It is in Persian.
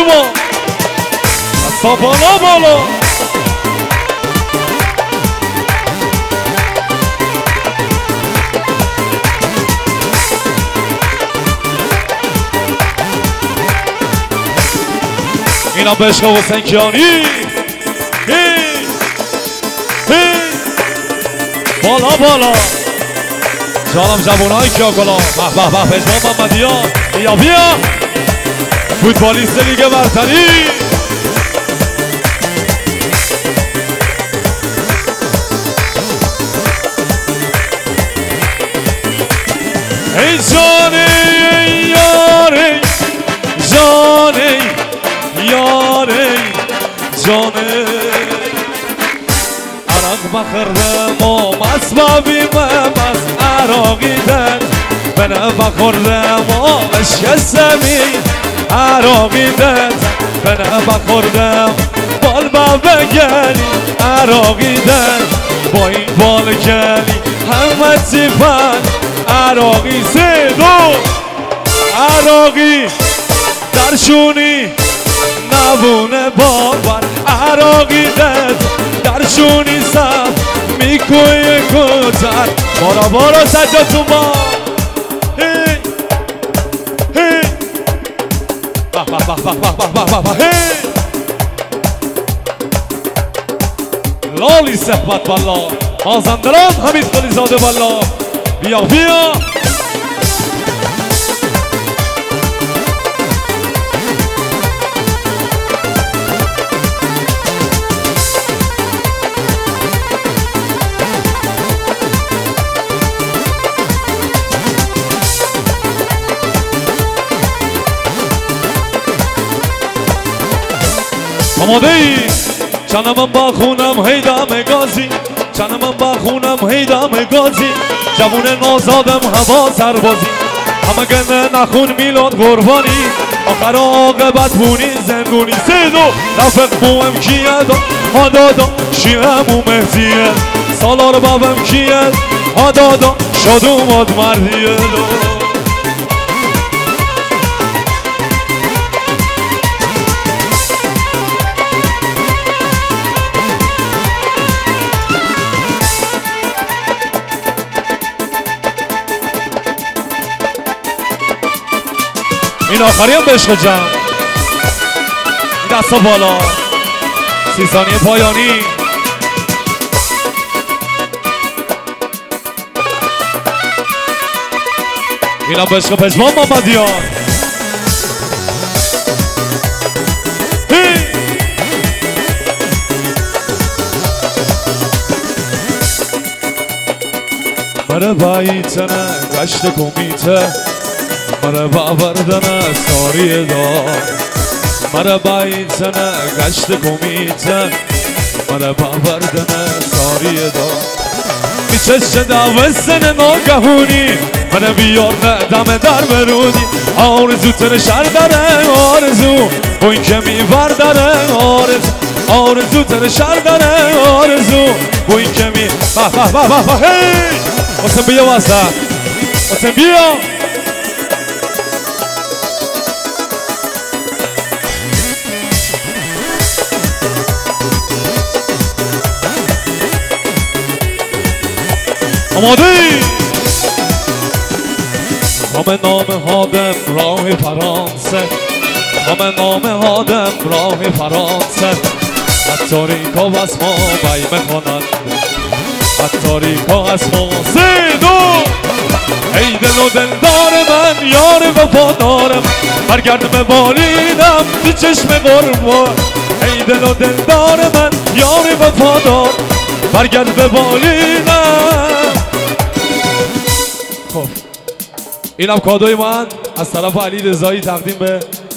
بابا دستا بالا بالا اینا به عشق حسین کیانی بالا بالا جانم جوانای کیاکلا به به به پژمان محمدیان بیا بیا فوتبالیست لیگ برتری ای جانه یاره جانه یاره جانه عرق بخورده ما مسبابی ممز عراقیدن بنه بخورده ما عشق سمی عراقیدن بنه بخورده بال بگلی عراقیدن با این بال گلی همه تیپن عراقی سه دو عراقی درشونی نبونه باور عراقی درشونی سب میکوی کتر بارا بارا سجاتون با هی هی به به به به به به هی لالی صحبت بالا مازندران حمید قلی زاده بالا بیا بیا آماده ای؟ چنم با خونم هیدم گازی چنم با خونم هیدم گازی جوون نازادم هوا سربازی همه گنه نخون میلاد قربانی آخر آقابت بونی زندونی سیدو رفق بوم کیه دا هادادا شیعه مو مهدیه سالار بابم کیه هادادا شاد اومد مردیه این آخری هم به عشق جمع این دستا بالا 30 ثانیه پایانی این هم به عشق پژمان محمدیان مره باییتنه گشت کمیته مره باوردنه ساری دار مره باییتنه گشت کمیته مره باوردنه ساری دار میچشه دوستن ناگهونی منه بیار دم در برودی آرزو تر شر داره آرزو با این که میبر داره آرزو تر شر داره آرزو با این که می به به به به به هی حسین بیا واسه حسین بیا آماده ای؟ همه نام هادم راه فرانسه همه نام هادم راه فرانسه حتاریکا از ما بی میخوانند حتاریکا از ما سه دو ای دل و دلدار من یار وفادارم برگرد به بالینم تو چشم قربان ای دل و دلدار من یار وفادار برگرد به بالینم خب اینم کادوی من از طرف علی رضایی تقدیم به